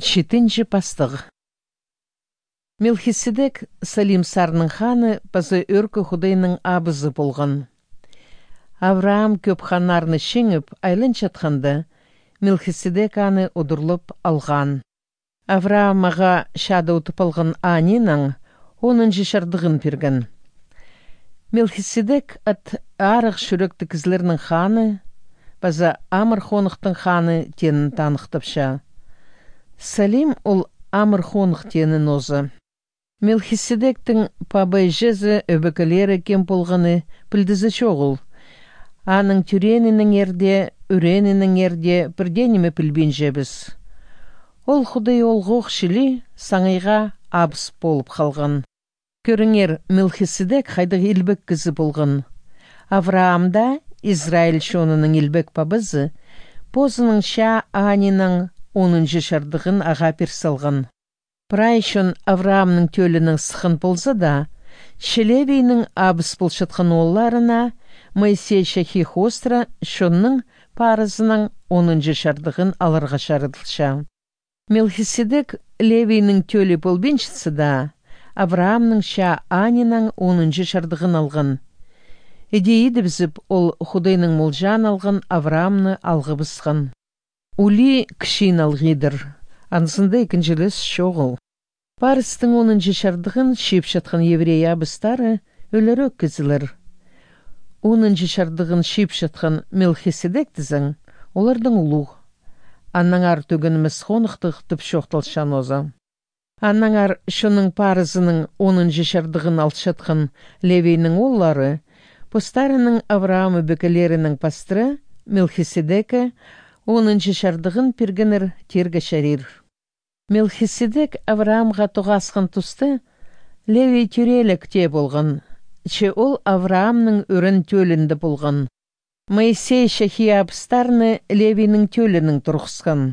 7-ші пастығы. Мелхиседек Салим сарның ханы пазы өркі Худайның абызы болған. Авраам көп ханарны шеңіп, айлын чатқанды, Мелхиседек аны удырлып алған. Авраам аға шады ұтып алған анинан, оның жешардығын перген. Мелхиседек ат арық шүректі кізлерінің ханы, пазы Амыр хонықтың ханы тенін танықтапша. Салим ол Амыр хонық тенін озы. Мелхиседектің пабай жезі өбекілері кем болғаны пілдізі шоғыл. Аның түренінің ерде, үренінің ерде бірденімі пілбен жебіз. Ол Худай олғоқ шілі саңайға абыс болып қалған. Көріңер, Мелхиседек қайдық илбек кізі болған. Авраамда Израиль шонының илбек пабызы, позының ша анинан 10-ші шардығын аға персалған. Прайшын Авраамның төлінің сықын болса да, Шелевейнің абыс болшатқан оларына Моисей шахи хостра шонның парызының 10-ші шардығын алырға шарыдылша. Мелхиседек Левейнің төлі болбеншісі да, Авраамның ша анинан 10-ші шардығын алған. Идеиді бізіп ол Худайның молжан алған Авраамны алғы бісқан. Ули кішін алғидыр, ансында екіншіліс шоғыл. Парыстың 10-ші шардығын шеп жатқан еврей абыстары өлері өккізілір. 10-ші шардығын шеп жатқан Мелхиседек дізің, олардың ұлуғ. Аннаңар төгініміз қонықтық түп шоқталшан оза. Аннаңар шының парызының 10-ші шардығын алшатқан Левейнің оллары, постарының Авраамы бөкелерінің пастры Мелхиседекі 10-ші шардығын пергенір терге шарир. Мелхиседек Авраамға тоғасқын тұсты Левей түрелік те болған, че ол Авраамның өрін төлінді болған. Моисей шахи абыстарны Левейнің төлінің тұрғысқан.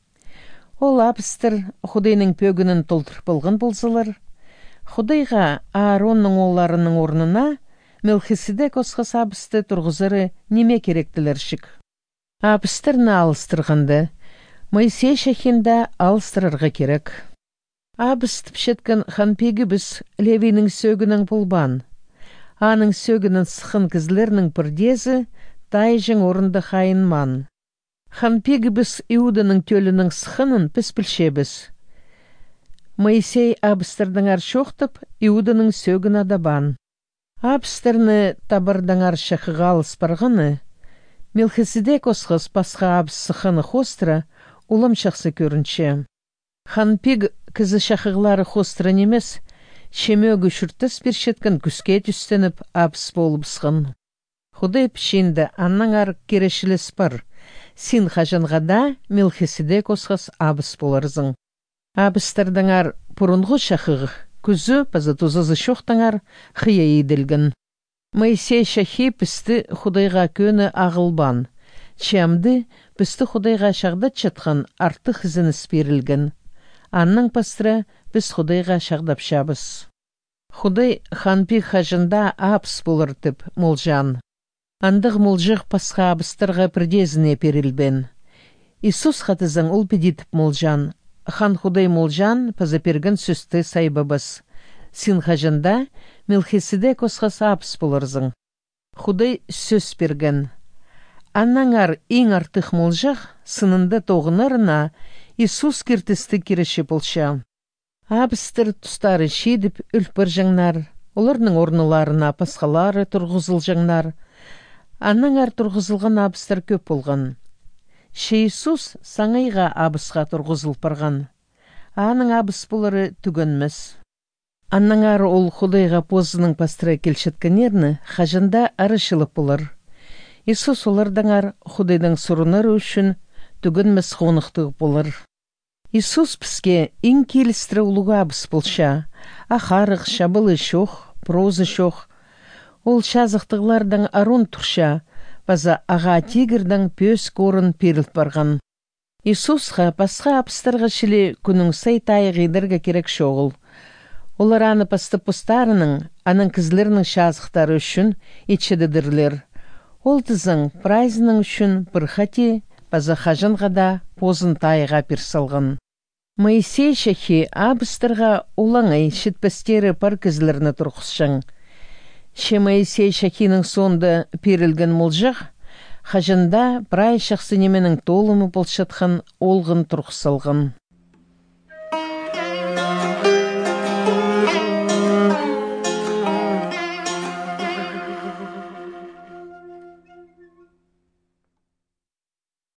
Ол абыстыр Худайның пөгінің толтыр болған болсылар. Худайға Ааронның оларының орнына Мелхиседек осқас абысты тұрғызыры неме керектілер шық. Абыстырны алыстырғанды, Моисей шахинда алыстырырға керек. Абысты пішеткен ханпегі біз Левейнің сөгінің болбан. Аның сөгінің сықын кізлерінің бірдезі тайжың орынды қайынман. Ханпегі біз Иуданың төлінің сықынын піс білшебіз. Моисей абыстырдың аршоқтып, Иуданың сөгін адабан. Абыстырны табырдың аршақыға алыспарғаны, Мелхиседек осқыз пасқа абысықыны хостра улым шақсы көрінше. Ханпег кізі шақығылары хостра немес, шемегі шүрттіс бершеткен күске түстеніп абыс болып сқын. Худай пішенді аннан арық керешіліс бар, син қажанғада Мелхиседек осқыз абыс боларызың. Абыстырдың ар бұрынғы шақығы, күзі пазы тұзызы шоқтаңар қия еділгін. Моисей шахи пісті Худайға көні ағылбан. Чамды пісті Худайға шағдат чатқан артық ізініс берілгін. Анның пастыры біз Худайға шағдап шабыз. Худай ханпи хажында апс болыртып молжан. Андық молжық пасқа абыстырға бірдезіне перілбен. Исус қатызың ұл педетіп молжан. Хан Худай молжан пазаперген сөсті сайбабыз. Син хажында Мелхиседек осқас апс болырзың. Худай сөз берген. Аннаңар ең артық молжақ сынында тоғынарына Исус кертісті кереші болша. Абыстыр тұстары шедіп үлпір жаңнар, оларының орныларына пасқалары тұрғызыл жаңнар. Аннаңар тұрғызылған абыстыр көп болған. Ше Исус саңайға абысқа тұрғызыл парған. Аның абыс болары түгенміз. Аннаңар ол Худайға позының пастыры келшеткенерні хажында арышылып болар. Исус олардаңар Худайдың сұрынары үшін түгенміз қонықтығы болар. Исус бізге ең келістірі ұлыға абыс болша, ахарық, шабылы шоқ, прозы шоқ. Ол шазықтығылардың арун тұрша, база аға тегірдің пөс корын перілт барған. Исусқа пасқа апыстарға шілі күнің сай тайығыдырға керек шоғыл. Олар аны пасты постарының, аның кізлерінің шазықтары үшін етшедідірлер. Ол тізің прайзының үшін бір хати, база хажынғада позын тайыға персалған. Моисей шахи абыстырға олаңай шітпістері пар кізлеріні тұрқысшың. Ше Моисей шахиның сонды перілген мұлжық, хажында прай шақсы неменің толымы болшатқан олғын тұрқысылғын.